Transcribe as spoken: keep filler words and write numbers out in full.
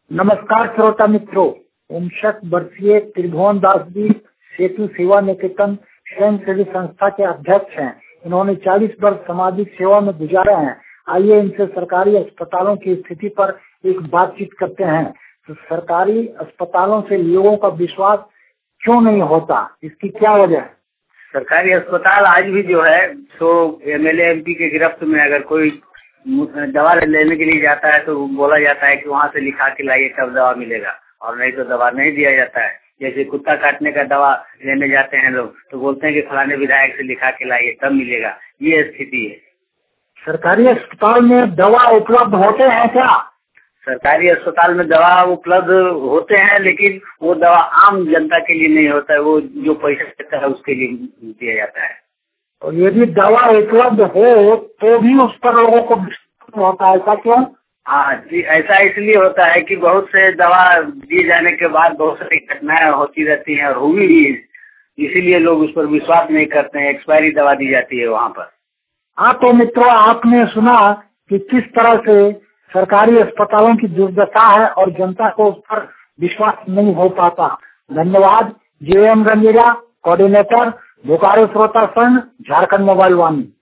नमस्कार श्रोता मित्रों, उनसठ वर्षीय त्रिभुवन दास जी सेतु सेवा निकेतन स्वयं सेवी संस्था के अध्यक्ष हैं। इन्होंने चालीस वर्ष सामाजिक सेवा में गुजारे हैं। आइए इनसे सरकारी अस्पतालों की स्थिति पर एक बातचीत करते हैं। तो सरकारी अस्पतालों से लोगों का विश्वास क्यों नहीं होता, इसकी क्या वजह है? सरकारी अस्पताल आज भी जो है तो एमएलए एमपी के गिरफ्त में अगर कोई दवा लेने के लिए जाता है तो बोला जाता है कि वहाँ से लिखा के लाइए तब दवा मिलेगा, और नहीं तो दवा नहीं दिया जाता है। जैसे कुत्ता काटने का दवा लेने जाते हैं लोग तो बोलते हैं कि फलाने विधायक से लिखा के लाइए तब मिलेगा। ये स्थिति है। सरकारी अस्पताल में दवा उपलब्ध होते हैं क्या? सरकारी अस्पताल में दवा उपलब्ध होते हैं, लेकिन वो दवा आम जनता के लिए नहीं होता है, वो जो पैसा देता है उसके लिए दिया जाता है। और यदि दवा उपलब्ध हो तो भी उस पर लोगों को विश्वास होता है, ऐसा क्यों? हाँ जी, ऐसा इसलिए होता है कि बहुत से दवा दिए जाने के बाद बहुत सारी घटनाएं होती रहती हैं और हुई भी, इसीलिए लोग उस पर विश्वास नहीं करते हैं। एक्सपायरी दवा दी जाती है वहाँ पर। हाँ, तो मित्रों, आपने सुना कि किस तरह से सरकारी अस्पतालों की दुर्दशा है और जनता को उस पर विश्वास नहीं हो पाता। धन्यवाद। J M Ranjira, coordinator Bokaro श्रोता संघ, झारखंड मोबाइल वाणी।